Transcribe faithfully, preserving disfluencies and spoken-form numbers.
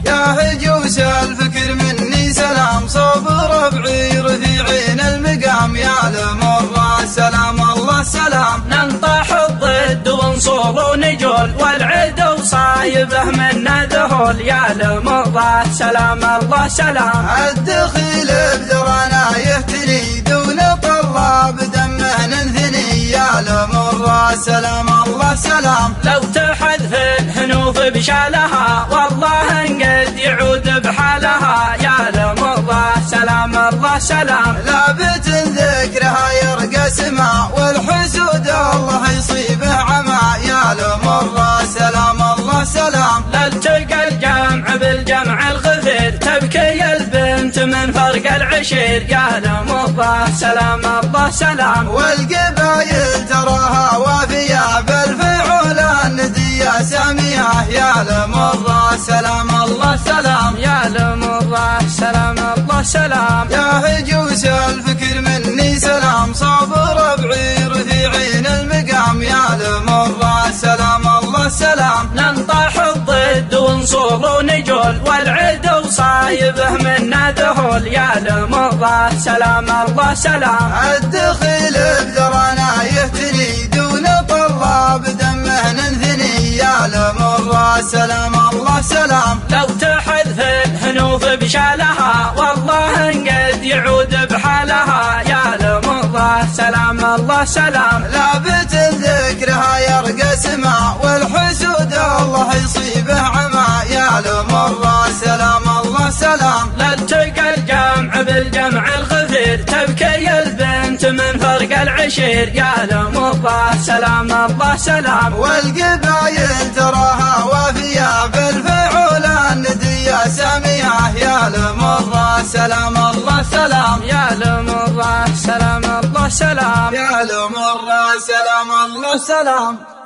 يا هجوس الفكر مني سلام، صوب ربعي رفيعين المقام، يا لمرة سلام الله سلام. ننطح الضد ونصول ونجول، والعدو صايبه منا ذهول، يا لمرة سلام الله سلام. الدخيل بدرنا يهتني دون طلاب دمه ننثني، يا لمرة سلام الله سلام. لو تحذف الهنوف بشالها والله انقد يعود بحالها، يا لمرة سلام الله سلام. لابت ذكرها يرقى سما، والحسود الله يصيبه عمى، يا لمرة سلام الله سلام. لالتقى الجمع بالجمع الغفير، تبكي البنت من فرق العشير، يا لمرة سلام الله سلام. والقبايل تراها وافية بالفعول الندية سامية، يا لمرة سلام الله سلام. يا لمرة سلام الله سلام. يا هجوس الفكر مني سلام، صوب ربعي رفيعين المقام، يا لمرة سلام الله سلام. ننطح الضد ونصول ونجول، والعدو صايبه منا ذهول، يا لمرة سلام الله سلام. الدخيل بدرنا يهتني دون طلاب دمه ننثني، يا لمرة سلام الله سلام. لو تحذف الهنوف بشالها والله انقد يعود بحالها، يا لمرة سلام الله سلام. لابت ذكرها يرقى سما، والحسود الله يصيبه عمى، يا لمرة سلام الله سلام. لالتقى الجمع بالجمع الغفير، تبكي البنت من فرق العشير، يا لمرة سلام الله سلام. والقبايل تراها وافية بالفعول الندية سامية، يا لمرة سلام الله سلام. يا لمرة سلام الله سلام. يا لمرة سلام الله سلام.